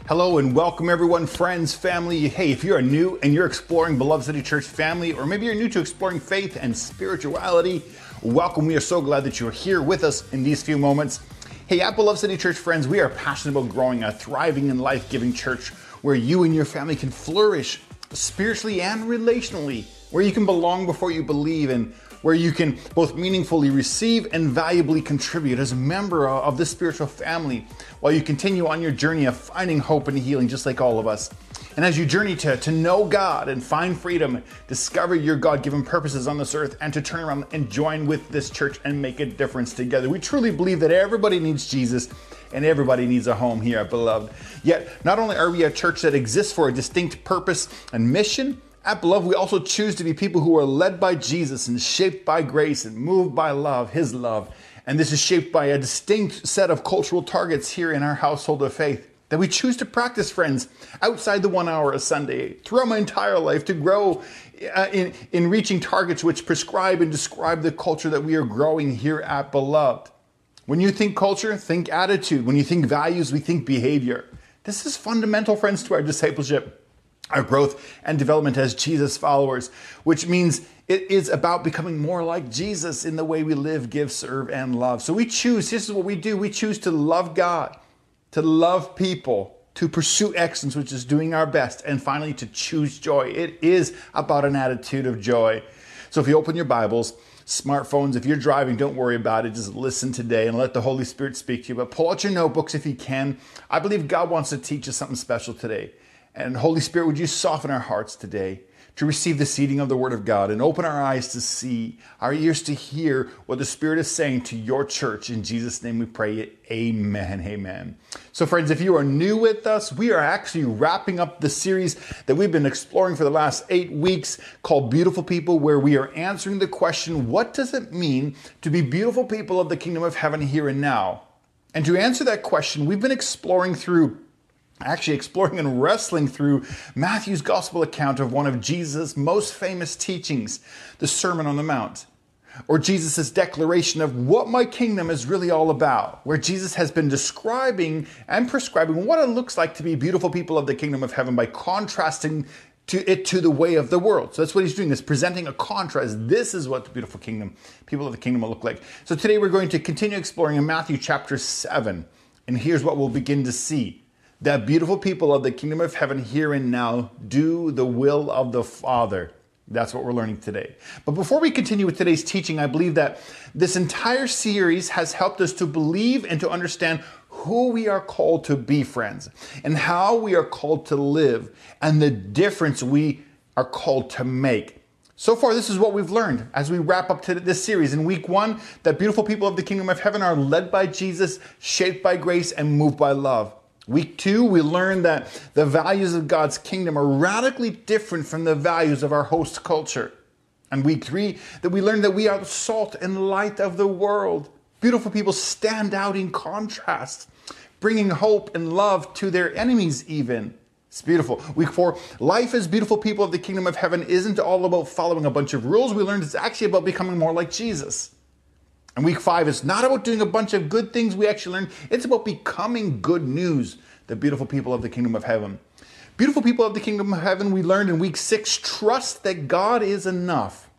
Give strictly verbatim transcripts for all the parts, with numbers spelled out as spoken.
Hello and welcome everyone, friends, family. Hey, if you're new and you're exploring Beloved City Church family, or maybe you're new to exploring faith and spirituality, welcome. We are so glad that you're here with us in these few moments. Hey, at Beloved City Church, friends, we are passionate about growing a thriving and life-giving church where you and your family can flourish spiritually and relationally, where you can belong before you believe, and where you can both meaningfully receive and valuably contribute as a member of this spiritual family while you continue on your journey of finding hope and healing just like all of us. And as you journey to, to know God and find freedom, discover your God-given purposes on this earth, and to turn around and join with this church and make a difference together. We truly believe that everybody needs Jesus and everybody needs a home here at Beloved. Yet, not only are we a church that exists for a distinct purpose and mission, at Beloved, we also choose to be people who are led by Jesus and shaped by grace and moved by love, His love. And this is shaped by a distinct set of cultural targets here in our household of faith that we choose to practice, friends, outside the one hour a Sunday, throughout my entire life, to grow uh, in, in reaching targets which prescribe and describe the culture that we are growing here at Beloved. When you think culture, think attitude. When you think values, we think behavior. This is fundamental, friends, to our discipleship, our growth and development as Jesus followers, which means it is about becoming more like Jesus in the way we live, give, serve, and love. So we choose, this is what we do, we choose to love God, to love people, to pursue excellence, which is doing our best, and finally to choose joy. It is about an attitude of joy. So if you open your Bibles, smartphones, if you're driving, don't worry about it. Just listen today and let the Holy Spirit speak to you. But pull out your notebooks if you can. I believe God wants to teach us something special today. And Holy Spirit, would you soften our hearts today to receive the seeding of the Word of God and open our eyes to see, our ears to hear what the Spirit is saying to your church. In Jesus' name we pray it. Amen. Amen. So friends, if you are new with us, we are actually wrapping up the series that we've been exploring for the last eight weeks called Beautiful People, where we are answering the question, what does it mean to be beautiful people of the kingdom of heaven here and now? And to answer that question, we've been exploring through Actually exploring and wrestling through Matthew's gospel account of one of Jesus' most famous teachings, the Sermon on the Mount, or Jesus' declaration of what my kingdom is really all about, where Jesus has been describing and prescribing what it looks like to be beautiful people of the kingdom of heaven by contrasting to it to the way of the world. So that's what he's doing, is presenting a contrast. This is what the beautiful kingdom, people of the kingdom will look like. So today we're going to continue exploring in Matthew chapter seven, and here's what we'll begin to see. That beautiful people of the kingdom of heaven here and now do the will of the Father. That's what we're learning today. But before we continue with today's teaching, I believe that this entire series has helped us to believe and to understand who we are called to be, friends, and how we are called to live, and the difference we are called to make. So far, this is what we've learned as we wrap up to this series. In week one, that beautiful people of the kingdom of heaven are led by Jesus, shaped by grace, and moved by love. Week two, we learned that the values of God's kingdom are radically different from the values of our host culture. And week three, that we learned that we are the salt and light of the world. Beautiful people stand out in contrast, bringing hope and love to their enemies even. It's beautiful. Week four, life as beautiful people of the kingdom of heaven isn't all about following a bunch of rules. We learned it's actually about becoming more like Jesus. And week five is not about doing a bunch of good things we actually learned. It's about becoming good news, the beautiful people of the kingdom of heaven. Beautiful people of the kingdom of heaven, we learned in week six, trust that God is enough.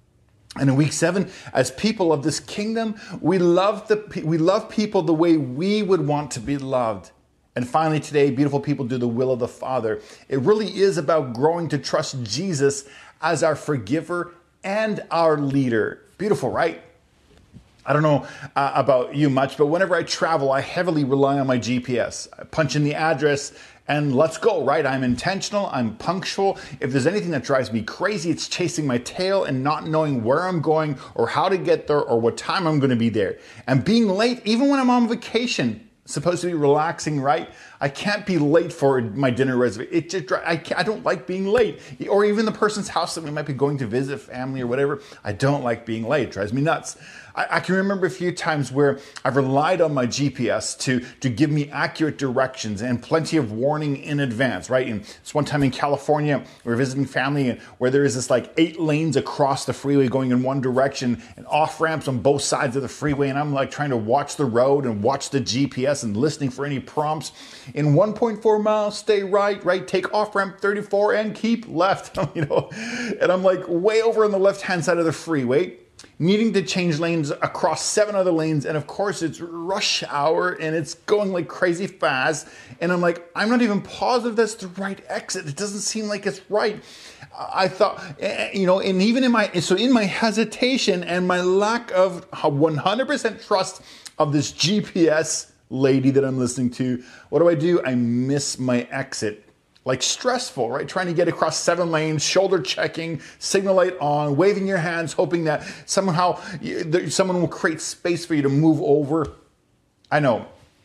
And in week seven, as people of this kingdom, we love the we love people the way we would want to be loved. And finally today, beautiful people do the will of the Father. It really is about growing to trust Jesus as our forgiver and our leader. Beautiful, right? I don't know uh, about you much, but whenever I travel, I heavily rely on my G P S. I punch in the address and let's go, right? I'm intentional, I'm punctual. If there's anything that drives me crazy, it's chasing my tail and not knowing where I'm going or how to get there or what time I'm going to be there. And being late, even when I'm on vacation, supposed to be relaxing, right? I can't be late for my dinner reservation. It just, I, can't, I don't like being late. Or even the person's house that we might be going to visit, family or whatever. I don't like being late. It drives me nuts. I, I can remember a few times where I've relied on my G P S to, to give me accurate directions and plenty of warning in advance, right? And it's one time in California, we were visiting family where there is this like eight lanes across the freeway going in one direction and off ramps on both sides of the freeway. And I'm like trying to watch the road and watch the G P S and listening for any prompts. In one point four miles, stay right, right, take off ramp thirty-four and keep left, you know? And I'm like way over on the left-hand side of the freeway, needing to change lanes across seven other lanes. And of course it's rush hour and it's going like crazy fast. And I'm like, I'm not even positive that's the right exit. It doesn't seem like it's right. I thought, you know, and even in my, so in my hesitation and my lack of one hundred percent trust of this G P S lady that I'm listening to, what do I do? I miss my exit. Like stressful, right? Trying to get across seven lanes, shoulder checking, signal light on, waving your hands, hoping that somehow someone will create space for you to move over. I know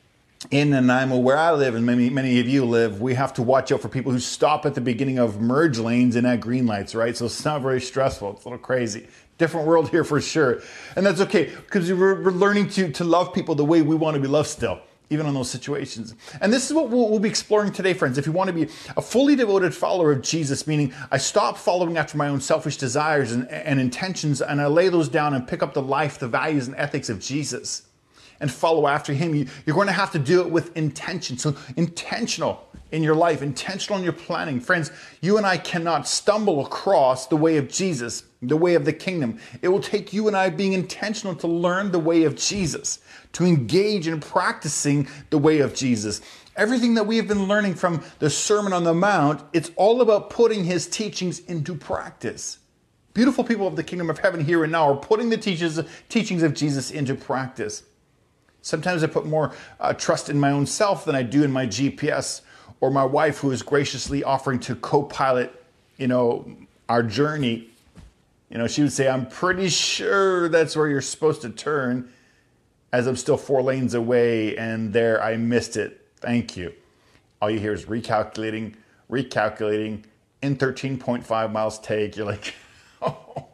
in Nanaimo, where I live, and many, many of you live, we have to watch out for people who stop at the beginning of merge lanes and at green lights, right? So it's not very stressful. It's a little crazy. Different world here for sure. And that's okay, because we're, we're learning to, to love people the way we want to be loved still, even in those situations. And this is what we'll, we'll be exploring today, friends. If you want to be a fully devoted follower of Jesus, meaning I stop following after my own selfish desires and, and intentions, and I lay those down and pick up the life, the values, and ethics of Jesus and follow after him, you, you're going to have to do it with intention. So intentional in your life, intentional in your planning. Friends, you and I cannot stumble across the way of Jesus, the way of the kingdom. It will take you and I being intentional to learn the way of Jesus, to engage in practicing the way of Jesus. Everything that we have been learning from the Sermon on the Mount, it's all about putting his teachings into practice. Beautiful people of the kingdom of heaven here and now are putting the teachings, teachings of Jesus into practice. Sometimes I put more uh, trust in my own self than I do in my G P S or my wife, who is graciously offering to co-pilot, you know, our journey. You know, she would say, I'm pretty sure that's where you're supposed to turn, as I'm still four lanes away and there I missed it. Thank you. All you hear is recalculating, recalculating, in thirteen point five miles take. You're like, oh.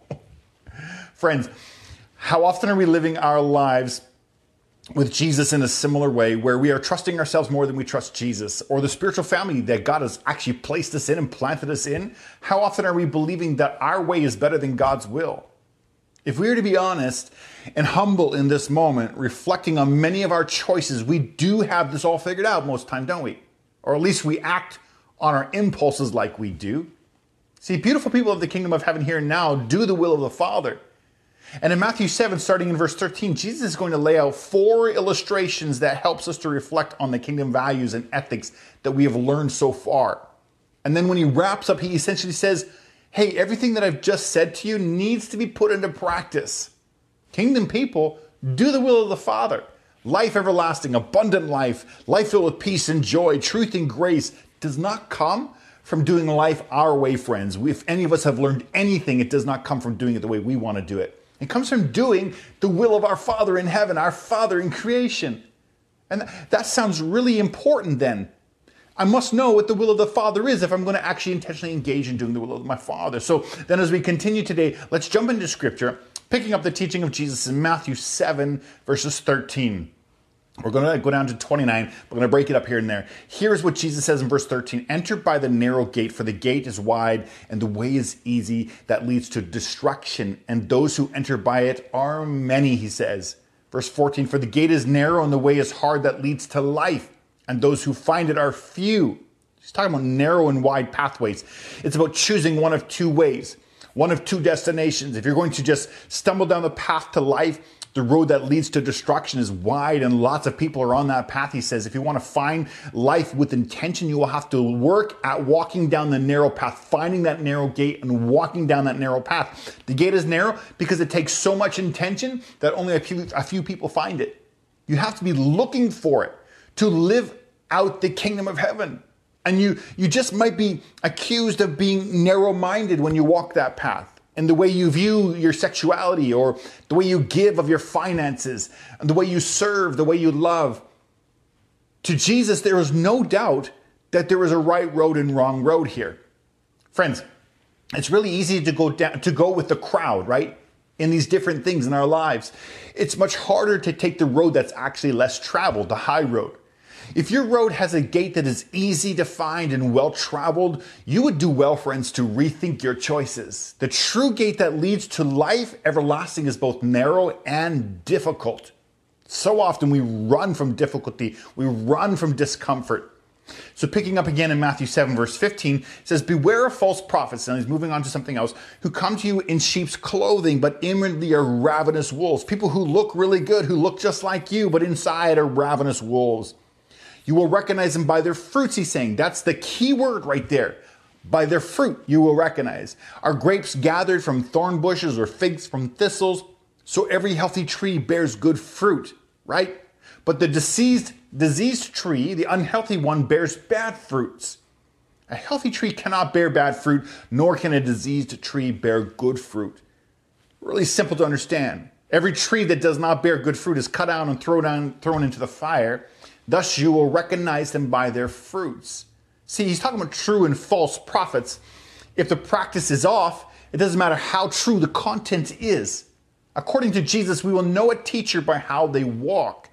Friends, how often are we living our lives with Jesus in a similar way, where we are trusting ourselves more than we trust Jesus, or the spiritual family that God has actually placed us in and planted us in? How often are we believing that our way is better than God's will? If we are to be honest and humble in this moment, reflecting on many of our choices, we do have this all figured out most times, don't we? Or at least we act on our impulses like we do. See, beautiful people of the kingdom of heaven here and now do the will of the Father. And in Matthew seven, starting in verse thirteen, Jesus is going to lay out four illustrations that helps us to reflect on the kingdom values and ethics that we have learned so far. And then when he wraps up, he essentially says, hey, everything that I've just said to you needs to be put into practice. Kingdom people do the will of the Father. Life everlasting, abundant life, life filled with peace and joy, truth and grace does not come from doing life our way, friends. If any of us have learned anything, it does not come from doing it the way we want to do it. It comes from doing the will of our Father in heaven, our Father in creation. And that sounds really important then. I must know what the will of the Father is if I'm going to actually intentionally engage in doing the will of my Father. So then as we continue today, let's jump into Scripture, picking up the teaching of Jesus in Matthew seven, verses thirteen. We're going to go down to twenty-nine. We're going to break it up here and there. Here's what Jesus says in verse thirteen. Enter by the narrow gate, for the gate is wide and the way is easy that leads to destruction. And those who enter by it are many, he says. Verse fourteen, for the gate is narrow and the way is hard that leads to life. And those who find it are few. He's talking about narrow and wide pathways. It's about choosing one of two ways, one of two destinations. If you're going to just stumble down the path to life, the road that leads to destruction is wide and lots of people are on that path. He says, if you want to find life with intention, you will have to work at walking down the narrow path, finding that narrow gate and walking down that narrow path. The gate is narrow because it takes so much intention that only a few, a few people find it. You have to be looking for it to live out the kingdom of heaven. And you, you just might be accused of being narrow-minded when you walk that path. And the way you view your sexuality, or the way you give of your finances, and the way you serve, the way you love. To Jesus, there is no doubt that there is a right road and wrong road here. Friends, it's really easy to go down, to go with the crowd, right? in these different things in our lives. It's much harder to take the road that's actually less traveled, the high road. If your road has a gate that is easy to find and well traveled, you would do well, friends, to rethink your choices. The true gate that leads to life everlasting is both narrow and difficult. So often we run from difficulty, we run from discomfort. So picking up again in Matthew seven, verse fifteen, it says, beware of false prophets, and he's moving on to something else, who come to you in sheep's clothing, but inwardly are ravenous wolves. People who look really good, who look just like you, but inside are ravenous wolves. You will recognize them by their fruits, he's saying. That's the key word right there. By their fruit, you will recognize. Are grapes gathered from thorn bushes or figs from thistles? So every healthy tree bears good fruit, right? But the diseased, diseased tree, the unhealthy one, bears bad fruits. A healthy tree cannot bear bad fruit, nor can a diseased tree bear good fruit. Really simple to understand. Every tree that does not bear good fruit is cut down and thrown down, thrown into the fire. Thus you will recognize them by their fruits. See, he's talking about true and false prophets. If the practice is off, it doesn't matter how true the content is. According to Jesus, we will know a teacher by how they walk,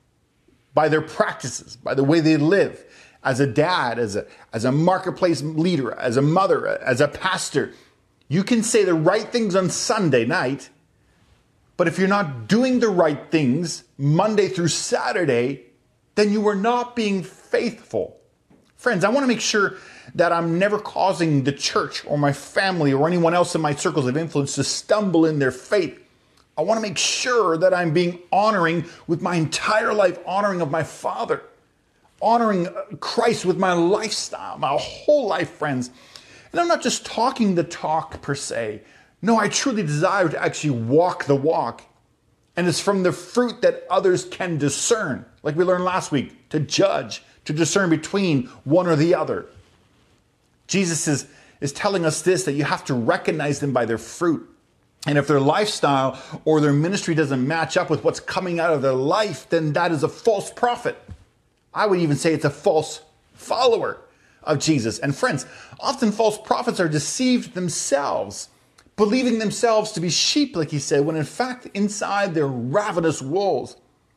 by their practices, by the way they live. As a dad, as a, as a marketplace leader, as a mother, as a pastor, you can say the right things on Sunday night, but if you're not doing the right things Monday through Saturday, then you are not being faithful. Friends, I want to make sure that I'm never causing the church or my family or anyone else in my circles of influence to stumble in their faith. I want to make sure that I'm being honoring with my entire life, honoring of my Father, honoring Christ with my lifestyle, my whole life, friends. And I'm not just talking the talk per se. No, I truly desire to actually walk the walk. And it's from the fruit that others can discern, like we learned last week, to judge, to discern between one or the other. Jesus is, is telling us this, that you have to recognize them by their fruit. And if their lifestyle or their ministry doesn't match up with what's coming out of their life, then that is a false prophet. I would even say it's a false follower of Jesus. And friends, often false prophets are deceived themselves, believing themselves to be sheep, like he said, when in fact inside they're ravenous wolves.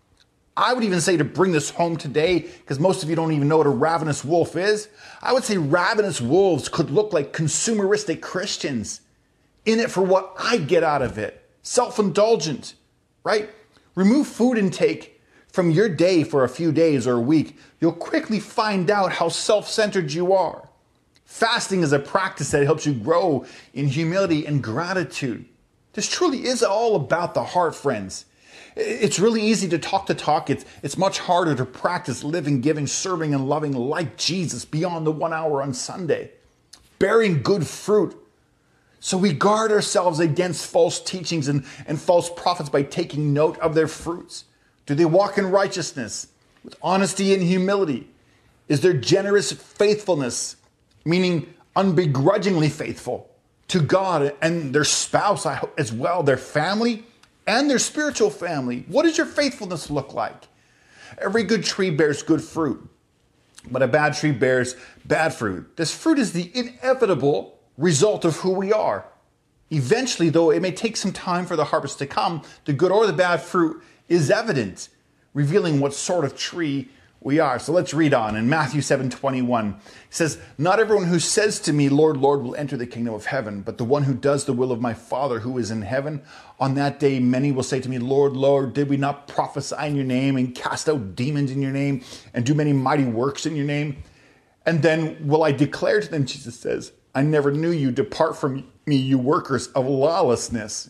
I would even say, to bring this home today, because most of you don't even know what a ravenous wolf is, I would say ravenous wolves could look like consumeristic Christians, in it for what I get out of it. Self-indulgent, right? Remove food intake from your day for a few days or a week. You'll quickly find out how self-centered you are. Fasting is a practice that helps you grow in humility and gratitude. This truly is all about the heart, friends. It's really easy to talk the talk. It's, it's much harder to practice living, giving, serving, and loving like Jesus beyond the one hour on Sunday. Bearing good fruit. So we guard ourselves against false teachings and, and false prophets by taking note of their fruits. Do they walk in righteousness, with honesty and humility? Is there generous faithfulness, meaning unbegrudgingly faithful to God and their spouse as well, their family and their spiritual family? What does your faithfulness look like? Every good tree bears good fruit, but a bad tree bears bad fruit. This fruit is the inevitable result of who we are. Eventually, though, it may take some time for the harvest to come, the good or the bad fruit is evident, revealing what sort of tree we are. So let's read on. In Matthew seven twenty-one, it says, not everyone who says to me, Lord, Lord, will enter the kingdom of heaven, but the one who does the will of my Father who is in heaven. On that day, many will say to me, Lord, Lord, did we not prophesy in your name and cast out demons in your name and do many mighty works in your name? And then will I declare to them, Jesus says, I never knew you. Depart from me, you workers of lawlessness.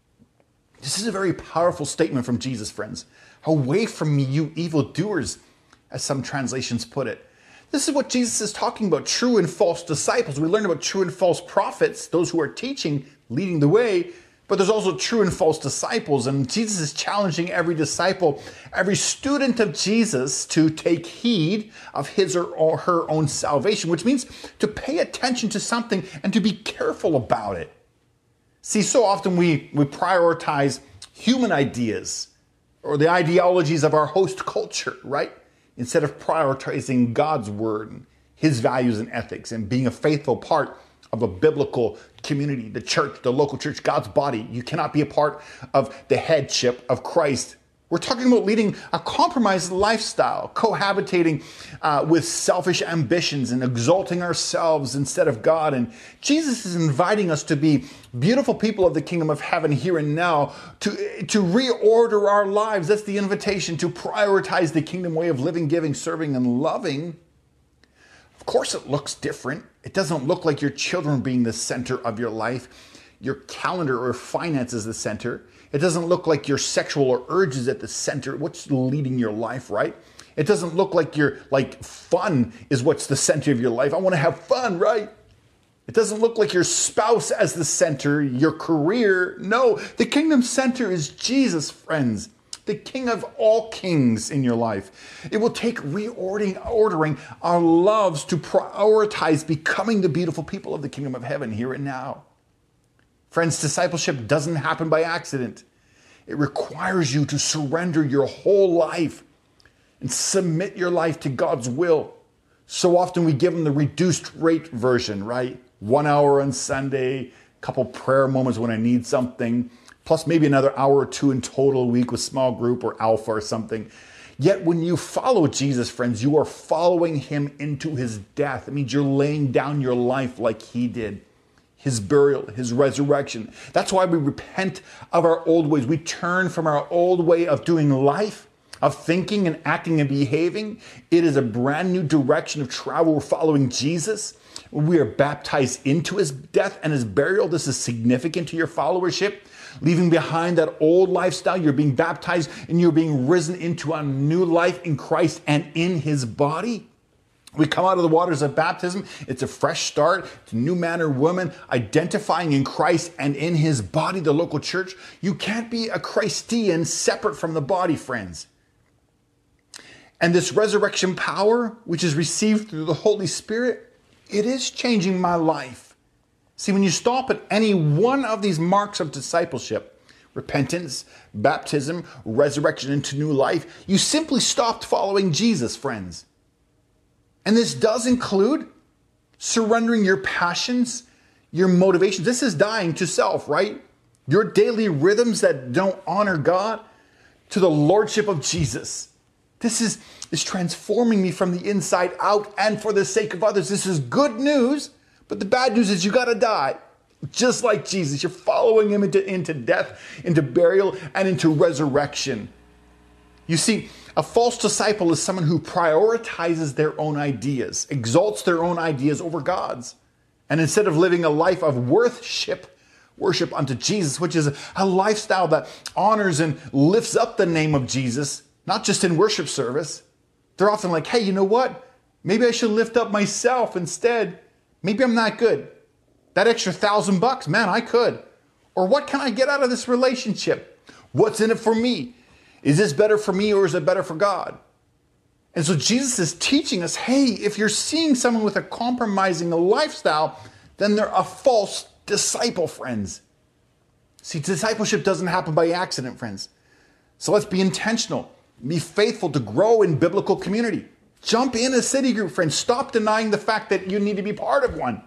This is a very powerful statement from Jesus, friends. Away from me, you evildoers, as some translations put it. This is what Jesus is talking about, true and false disciples. We learned about true and false prophets, those who are teaching, leading the way, but there's also true and false disciples. And Jesus is challenging every disciple, every student of Jesus to take heed of his or her own salvation, which means to pay attention to something and to be careful about it. See, so often we, we prioritize human ideas or the ideologies of our host culture, right? Instead of prioritizing God's word and his values and ethics and being a faithful part of a biblical community, the church, the local church, God's body. You cannot be a part of the headship of Christ. We're talking about leading a compromised lifestyle, cohabitating uh, with selfish ambitions and exalting ourselves instead of God. And Jesus is inviting us to be beautiful people of the kingdom of heaven here and now, to, to reorder our lives. That's the invitation, to prioritize the kingdom way of living, giving, serving, and loving. Of course, it looks different. It doesn't look like your children being the center of your life, your calendar or finances the center. It doesn't look like your sexual urges at the center. What's leading your life, right? It doesn't look like your like fun is what's the center of your life. I want to have fun, right? It doesn't look like your spouse as the center, your career. No, the kingdom center is Jesus, friends. The King of all kings in your life. It will take reordering ordering our loves to prioritize becoming the beautiful people of the kingdom of heaven here and now. Friends, discipleship doesn't happen by accident. It requires you to surrender your whole life and submit your life to God's will. So often we give them the reduced rate version, right? One hour on Sunday, a couple prayer moments when I need something, plus maybe another hour or two in total a week with small group or alpha or something. Yet when you follow Jesus, friends, you are following him into his death. It means you're laying down your life like he did. His burial, his resurrection. That's why we repent of our old ways. We turn from our old way of doing life, of thinking and acting and behaving. It is a brand new direction of travel. We're following Jesus. We are baptized into his death and his burial. This is significant to your followership. Leaving behind that old lifestyle, you're being baptized and you're being risen into a new life in Christ and in his body. We come out of the waters of baptism. It's a fresh start. It's a new man or woman identifying in Christ and in his body, the local church. You can't be a Christian separate from the body, friends. And this resurrection power, which is received through the Holy Spirit, it is changing my life. See, when you stop at any one of these marks of discipleship, repentance, baptism, resurrection into new life, you simply stopped following Jesus, friends. And this does include surrendering your passions, your motivations. This is dying to self, right? Your daily rhythms that don't honor God to the lordship of Jesus. This is, is transforming me from the inside out and for the sake of others. This is good news, but the bad news is you got to die. Just like Jesus, you're following him into, into death, into burial, and into resurrection. You see, a false disciple is someone who prioritizes their own ideas, exalts their own ideas over God's. And instead of living a life of worship, worship unto Jesus, which is a lifestyle that honors and lifts up the name of Jesus, not just in worship service, they're often like, hey, you know what? Maybe I should lift up myself instead. Maybe I'm not good. That extra thousand bucks, man, I could. Or what can I get out of this relationship? What's in it for me? Is this better for me or is it better for God? And so Jesus is teaching us, hey, if you're seeing someone with a compromising lifestyle, then they're a false disciple, friends. See, discipleship doesn't happen by accident, friends. So let's be intentional. Be faithful to grow in biblical community. Jump in a city group, friends. Stop denying the fact that you need to be part of one.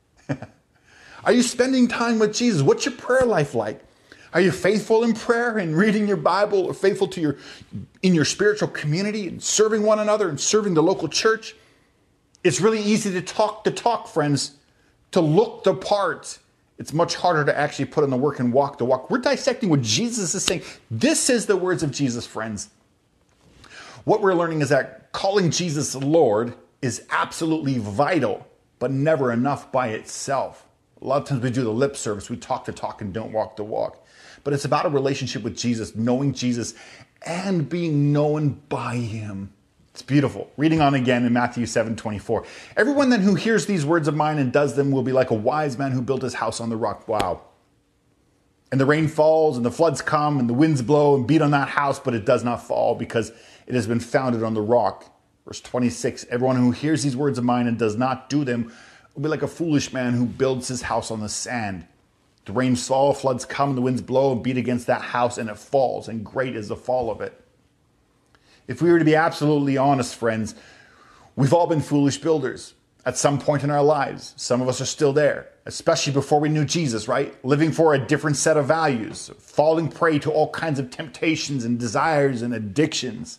Are you spending time with Jesus? What's your prayer life like? Are you faithful in prayer and reading your Bible, or faithful to your in your spiritual community and serving one another and serving the local church? It's really easy to talk the talk, friends, to look the part. It's much harder to actually put in the work and walk the walk. We're dissecting what Jesus is saying. This is the words of Jesus, friends. What we're learning is that calling Jesus Lord is absolutely vital, but never enough by itself. A lot of times we do the lip service. We talk the talk and don't walk the walk. But it's about a relationship with Jesus, knowing Jesus and being known by him. It's beautiful. Reading on again in Matthew seven twenty-four. Everyone then who hears these words of mine and does them will be like a wise man who built his house on the rock. Wow. And the rain falls and the floods come and the winds blow and beat on that house, but it does not fall because it has been founded on the rock. Verse twenty-six, everyone who hears these words of mine and does not do them will be like a foolish man who builds his house on the sand. The rains fall, floods come, the winds blow and beat against that house, and it falls, and great is the fall of it. If we were to be absolutely honest, friends, we've all been foolish builders. at some point in our lives. Some of us are still there, especially before we knew Jesus, right? Living for a different set of values, falling prey to all kinds of temptations and desires and addictions.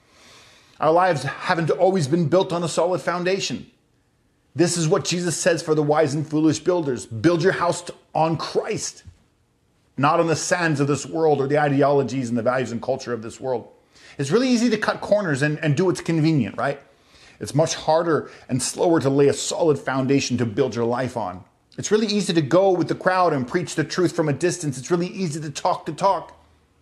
Our lives haven't always been built on a solid foundation. This is what Jesus says for the wise and foolish builders. Build your house on Christ, not on the sands of this world or the ideologies and the values and culture of this world. It's really easy to cut corners and, and do what's convenient, right? It's much harder and slower to lay a solid foundation to build your life on. It's really easy to go with the crowd and preach the truth from a distance. It's really easy to talk to talk.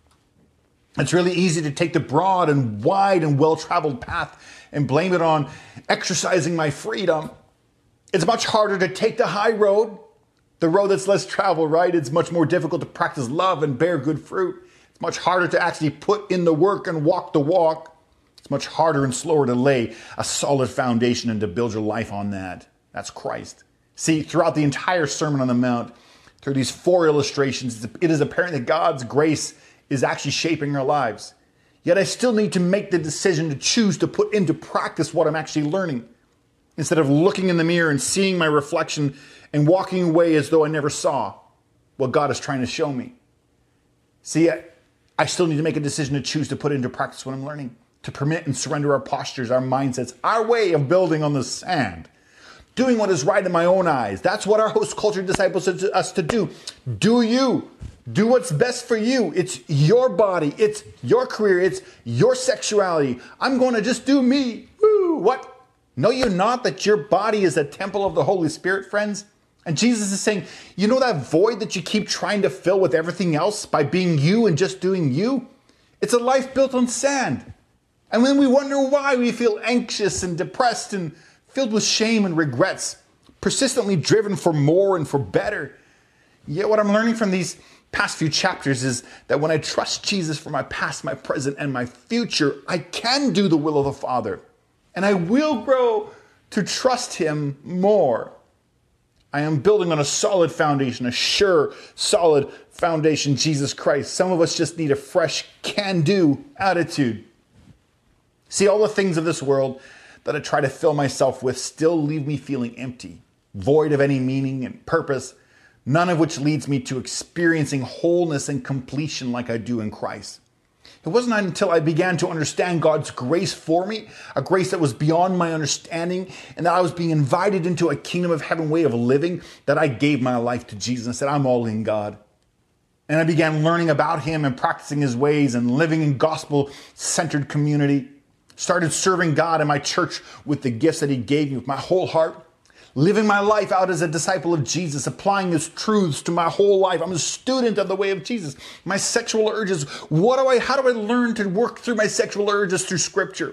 It's really easy to take the broad and wide and well-traveled path and blame it on exercising my freedom. It's much harder to take the high road, the road that's less traveled, right? It's much more difficult to practice love and bear good fruit. It's much harder to actually put in the work and walk the walk. It's much harder and slower to lay a solid foundation and to build your life on that. That's Christ. See, throughout the entire Sermon on the Mount, through these four illustrations, it is apparent that God's grace is actually shaping our lives. Yet I still need to make the decision to choose to put into practice what I'm actually learning, instead of looking in the mirror and seeing my reflection and walking away as though I never saw what God is trying to show me. See, I, I still need to make a decision to choose to put into practice what I'm learning, to permit and surrender our postures, our mindsets, our way of building on the sand, doing what is right in my own eyes. That's what our host culture disciples us to do. Do you. Do what's best for you. It's your body. It's your career. It's your sexuality. I'm going to just do me. Woo! What? Know you not that your body is a temple of the Holy Spirit, friends? And Jesus is saying, you know that void that you keep trying to fill with everything else by being you and just doing you? It's a life built on sand. And when we wonder why we feel anxious and depressed and filled with shame and regrets, persistently driven for more and for better. Yet what I'm learning from these past few chapters is that when I trust Jesus for my past, my present, and my future, I can do the will of the Father. And I will grow to trust him more. I am building on a solid foundation, a sure, solid foundation, Jesus Christ. Some of us just need a fresh can-do attitude. See, all the things of this world that I try to fill myself with still leave me feeling empty, void of any meaning and purpose, none of which leads me to experiencing wholeness and completion like I do in Christ. It wasn't until I began to understand God's grace for me, a grace that was beyond my understanding, and that I was being invited into a kingdom of heaven way of living, that I gave my life to Jesus and said, I'm all in God. And I began learning about him and practicing his ways and living in gospel-centered community. Started serving God in my church with the gifts that he gave me with my whole heart. Living my life out as a disciple of Jesus, applying his truths to my whole life. I'm a student of the way of Jesus. My sexual urges, what do I, how do I learn to work through my sexual urges through Scripture?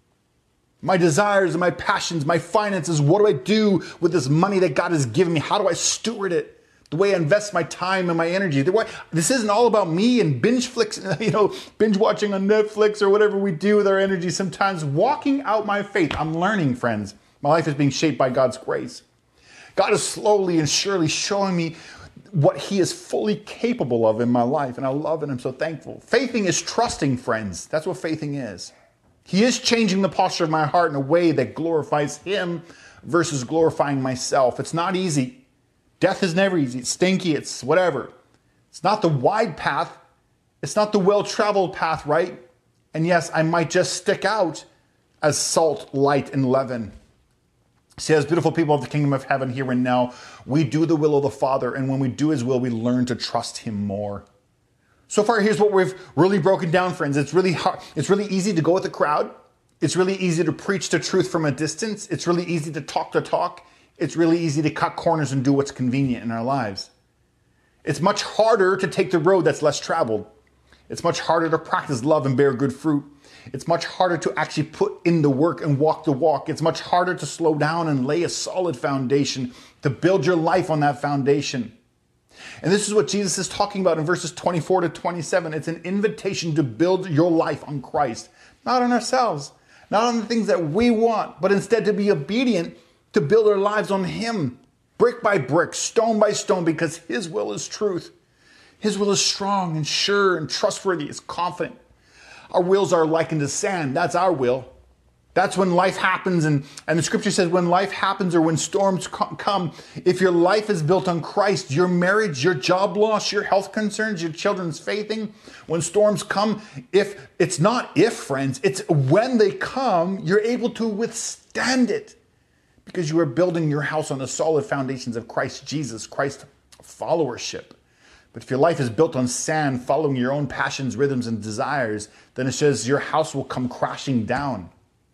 My desires and my passions, my finances, what do I do with this money that God has given me? How do I steward it? The way I invest my time and my energy. The way, this isn't all about me and binge flicks, you know, binge watching on Netflix or whatever we do with our energy sometimes. Walking out my faith. I'm learning, friends. My life is being shaped by God's grace. God is slowly and surely showing me what he is fully capable of in my life. And I love it. I'm so thankful. Faithing is trusting, friends. That's what faithing is. He is changing the posture of my heart in a way that glorifies him versus glorifying myself. It's not easy. Death is never easy. It's stinky. It's whatever. It's not the wide path. It's not the well-traveled path, right? And yes, I might just stick out as salt, light, and leaven. See, as beautiful people of the kingdom of heaven here and now, we do the will of the Father, and when we do his will, we learn to trust him more. So far, here's what we've really broken down, friends. It's really hard. It's really easy to go with the crowd. It's really easy to preach the truth from a distance. It's really easy to talk the talk. It's really easy to cut corners and do what's convenient in our lives. It's much harder to take the road that's less traveled. It's much harder to practice love and bear good fruit. It's much harder to actually put in the work and walk the walk. It's much harder to slow down and lay a solid foundation, to build your life on that foundation. And this is what Jesus is talking about in verses twenty-four to twenty-seven. It's an invitation to build your life on Christ, not on ourselves, not on the things that we want, but instead to be obedient, to build our lives on him, brick by brick, stone by stone, because his will is truth. His will is strong and sure and trustworthy, is confident. Our wills are likened to sand. That's our will. That's when life happens, and, and the scripture says when life happens or when storms come, if your life is built on Christ, your marriage, your job loss, your health concerns, your children's faithing, when storms come, if it's not if, friends, it's when they come, you're able to withstand it because you are building your house on the solid foundations of Christ Jesus, Christ followership. But if your life is built on sand, following your own passions, rhythms, and desires, then it says your house will come crashing down.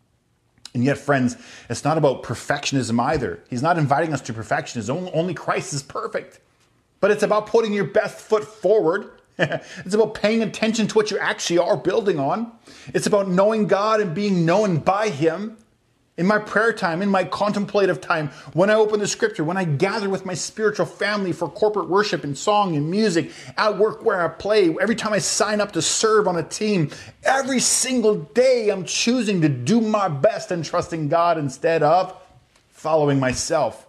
And yet, friends, it's not about perfectionism either. He's not inviting us to perfectionism. Only Christ is perfect. But it's about putting your best foot forward. It's about paying attention to what you actually are building on. It's about knowing God and being known by Him. In my prayer time, in my contemplative time, when I open the scripture, when I gather with my spiritual family for corporate worship and song and music, at work where I play, every time I sign up to serve on a team, every single day I'm choosing to do my best and trusting God instead of following myself.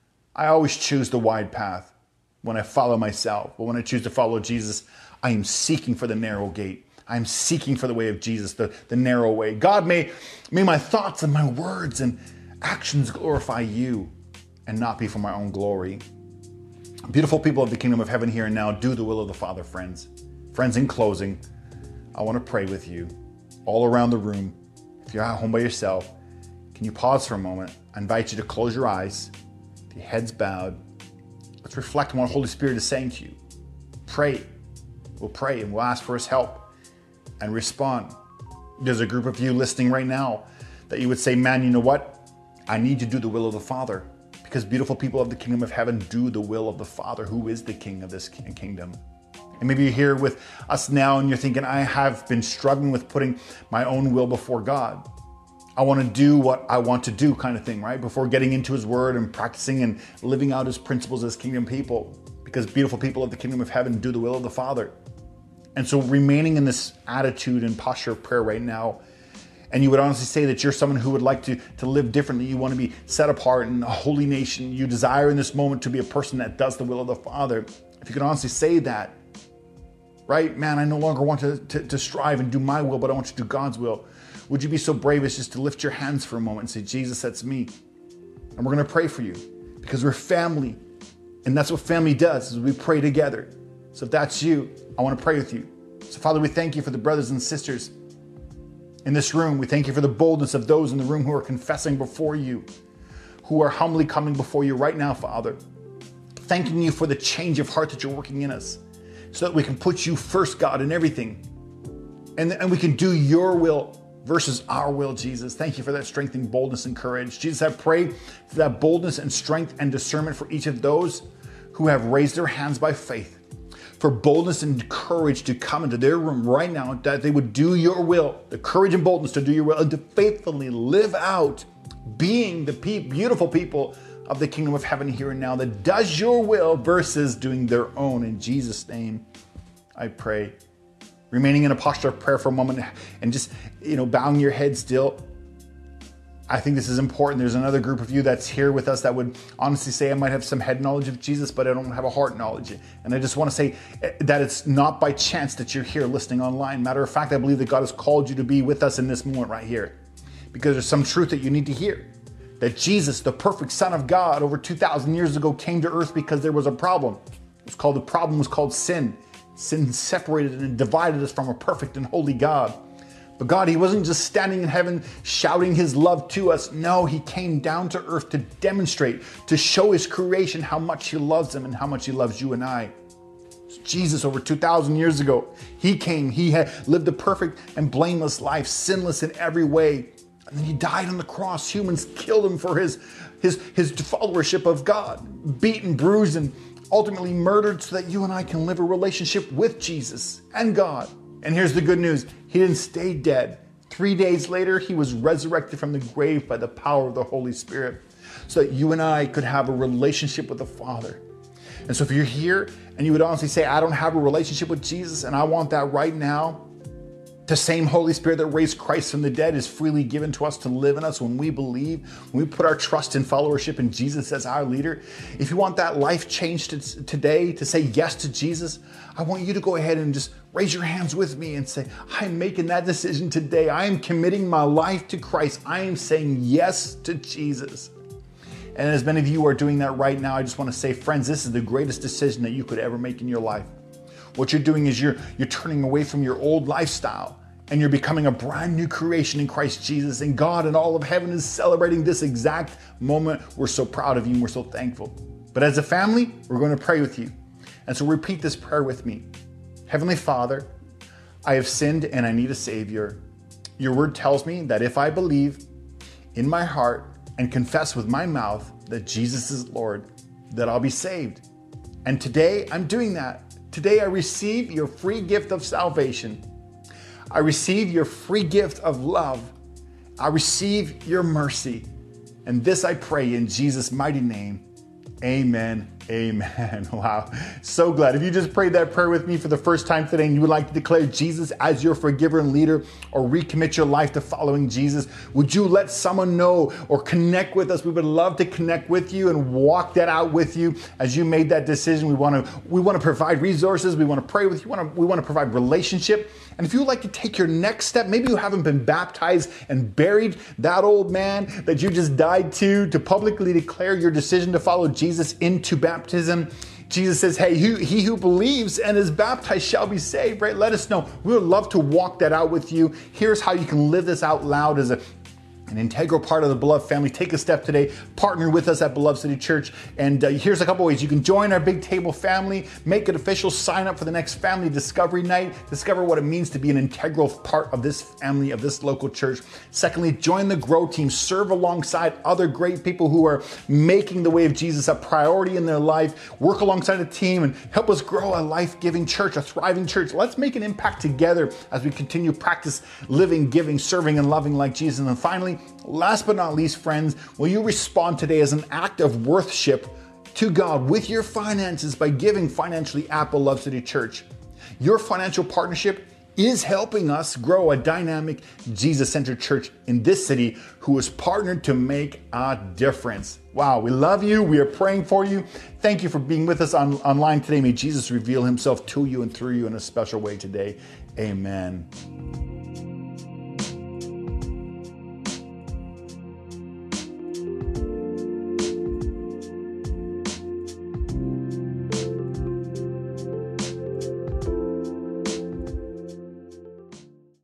I always choose the wide path when I follow myself. But when I choose to follow Jesus, I am seeking for the narrow gate. I'm seeking for the way of Jesus, the, the narrow way. God, may, may my thoughts and my words and actions glorify you and not be for my own glory. Beautiful people of the kingdom of heaven here and now, do the will of the Father, friends. Friends, in closing, I want to pray with you all around the room. If you're at home by yourself, can you pause for a moment? I invite you to close your eyes, with your heads bowed. Let's reflect on what the Holy Spirit is saying to you. Pray. We'll pray and we'll ask for His help and respond. There's a group of you listening right now that you would say, man, you know what? I need to do the will of the Father, because beautiful people of the kingdom of heaven do the will of the Father, who is the King of this kingdom. And maybe you're here with us now and you're thinking, I have been struggling with putting my own will before God. I want to do what I want to do, kind of thing, right? Before getting into His word and practicing and living out His principles as kingdom people, because beautiful people of the kingdom of heaven do the will of the Father. And so remaining in this attitude and posture of prayer right now, and you would honestly say that you're someone who would like to, to live differently, you want to be set apart in a holy nation, you desire in this moment to be a person that does the will of the Father. If you can honestly say that, right? Man, I no longer want to, to, to strive and do my will, but I want to do God's will. Would you be so brave as just to lift your hands for a moment and say, Jesus, that's me. And we're going to pray for you because we're family. And that's what family does, is we pray together. So if that's you, I want to pray with you. So Father, we thank you for the brothers and sisters in this room. We thank you for the boldness of those in the room who are confessing before you, who are humbly coming before you right now, Father. Thanking you for the change of heart that you're working in us so that we can put you first, God, in everything. And, and we can do your will versus our will, Jesus. Thank you for that strength and boldness and courage. Jesus, I pray for that boldness and strength and discernment for each of those who have raised their hands by faith. For boldness and courage to come into their room right now, that they would do your will, the courage and boldness to do your will, and to faithfully live out being the pe- beautiful people of the kingdom of heaven here and now that does your will versus doing their own. In Jesus' name, I pray. Remaining in a posture of prayer for a moment and just, you know, bowing your head still. I think this is important. There's another group of you that's here with us that would honestly say, I might have some head knowledge of Jesus, but I don't have a heart knowledge. And I just want to say that it's not by chance that you're here listening online. Matter of fact, I believe that God has called you to be with us in this moment right here, because there's some truth that you need to hear. That Jesus, the perfect Son of God, over two thousand years ago came to earth because there was a problem. It was called, the problem was called sin. Sin separated and divided us from a perfect and holy God. But God, He wasn't just standing in heaven shouting His love to us. No, He came down to earth to demonstrate, to show His creation how much He loves them and how much He loves you and I. Jesus, over two thousand years ago, He came. He had lived a perfect and blameless life, sinless in every way. And then He died on the cross. Humans killed Him for His, his, his followership of God, beaten, bruised, and ultimately murdered so that you and I can live a relationship with Jesus and God. And here's the good news. He didn't stay dead. Three days later, He was resurrected from the grave by the power of the Holy Spirit so that you and I could have a relationship with the Father. And so if you're here and you would honestly say, I don't have a relationship with Jesus and I want that right now, The same Holy Spirit that raised Christ from the dead is freely given to us to live in us when we believe, when we put our trust in followership in Jesus as our leader. If you want that life changed today, to say yes to Jesus, I want you to go ahead and just raise your hands with me and say, I'm making that decision today. I am committing my life to Christ. I am saying yes to Jesus. And as many of you are doing that right now, I just want to say, friends, this is the greatest decision that you could ever make in your life. What you're doing is you're, you're turning away from your old lifestyle and you're becoming a brand new creation in Christ Jesus. And God and all of heaven is celebrating this exact moment. We're so proud of you and we're so thankful. But as a family, we're going to pray with you. And so repeat this prayer with me. Heavenly Father, I have sinned and I need a Savior. Your word tells me that if I believe in my heart and confess with my mouth that Jesus is Lord, that I'll be saved. And today I'm doing that. Today I receive your free gift of salvation. I receive your free gift of love. I receive your mercy. And this I pray in Jesus' mighty name. Amen. Amen. Wow. So glad. If you just prayed that prayer with me for the first time today and you would like to declare Jesus as your forgiver and leader or recommit your life to following Jesus, would you let someone know or connect with us? We would love to connect with you and walk that out with you as you made that decision. We want to we want to provide resources. We want to pray with you. We want to, we want to provide relationship. And if you would like to take your next step, maybe you haven't been baptized and buried that old man that you just died to, to publicly declare your decision to follow Jesus into baptism. Jesus says, hey, he, he who believes and is baptized shall be saved, right? Let us know. We would love to walk that out with you. Here's how you can live this out loud as a an integral part of the Beloved family. Take a step today. Partner with us at Beloved City Church. And uh, here's a couple ways. You can join our Big Table family, make it official, sign up for the next Family Discovery Night, discover what it means to be an integral part of this family, of this local church. Secondly, join the Grow Team. Serve alongside other great people who are making the way of Jesus a priority in their life. Work alongside a team and help us grow a life-giving church, a thriving church. Let's make an impact together as we continue to practice living, giving, serving, and loving like Jesus. And then finally, last but not least, friends, will you respond today as an act of worship to God with your finances by giving financially at Beloved City Church? Your financial partnership is helping us grow a dynamic, Jesus-centered church in this city who is partnered to make a difference. Wow, we love you. We are praying for you. Thank you for being with us on, online today. May Jesus reveal himself to you and through you in a special way today. Amen.